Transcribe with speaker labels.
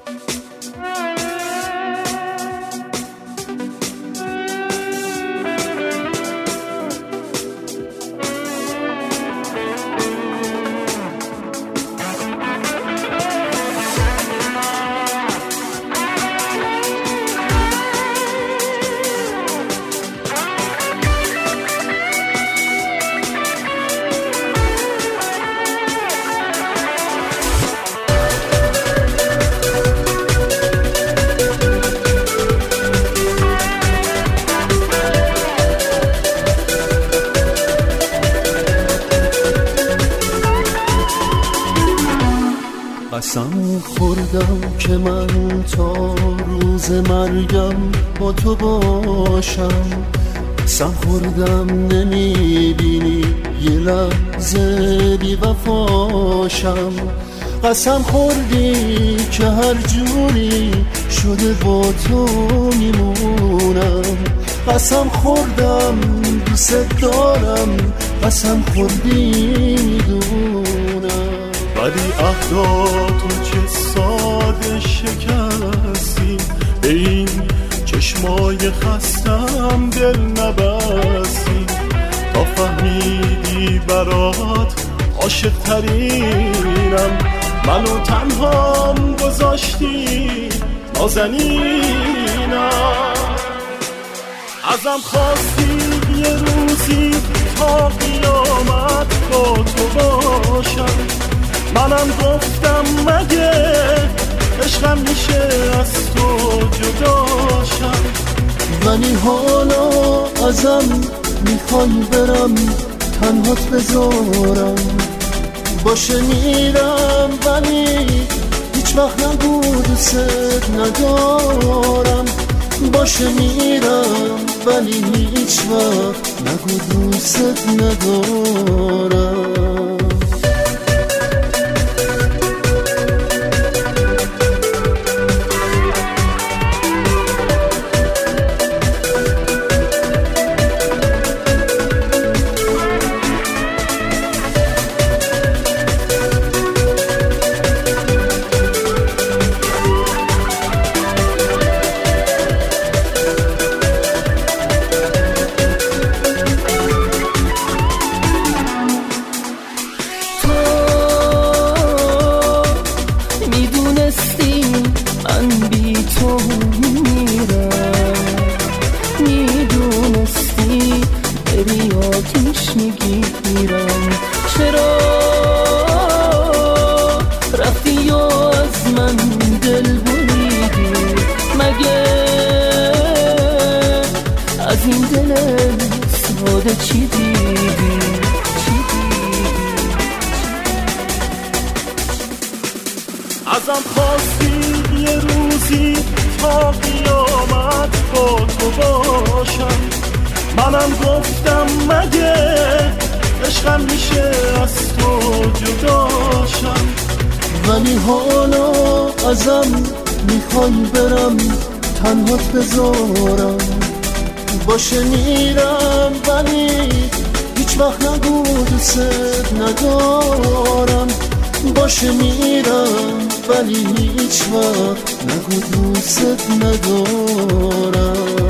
Speaker 1: قسم خوردم که من تا روز مرگم با تو باشم. قسم خوردم نمیبینی یه لحظه بی وفاشم. قسم خوردی که هر جوری شده با تو میمونم. قسم خوردم دوست دارم، قسم خوردی میدونم. ولی عهداتو چه ساده شکستی، به این چشمای خستم دل نبستی. تا فهمیدی برات عاشق ترینم، منو تنهام گذاشتی نازنینم. ازم خواستی یه روزی تا قیامت با تو باشم. منم گفتم مگه عشقم میشه از تو جداشم. ولی حالا ازم میخوای برم تنهات بذارم. باشه میرم ولی هیچ وقت نگو دوست ندارم. باشه میرم ولی هیچ وقت نگو دوست ندارم.
Speaker 2: چرا رفتی و از من دل بریدی؟ مگه از این دل ساده چی دیدی؟
Speaker 3: ازم خواستی یه روزی تا قیامت با تو باشم. منم گفتم مگه عشقم میشه از تو جداشم.
Speaker 1: ولی حالا ازم میخوای برم تنهات بذارم. باشه میرم ولی هیچ وقت نگو دوست ندارم. باشه میرم ولی هیچ وقت نگو دوست ندارم.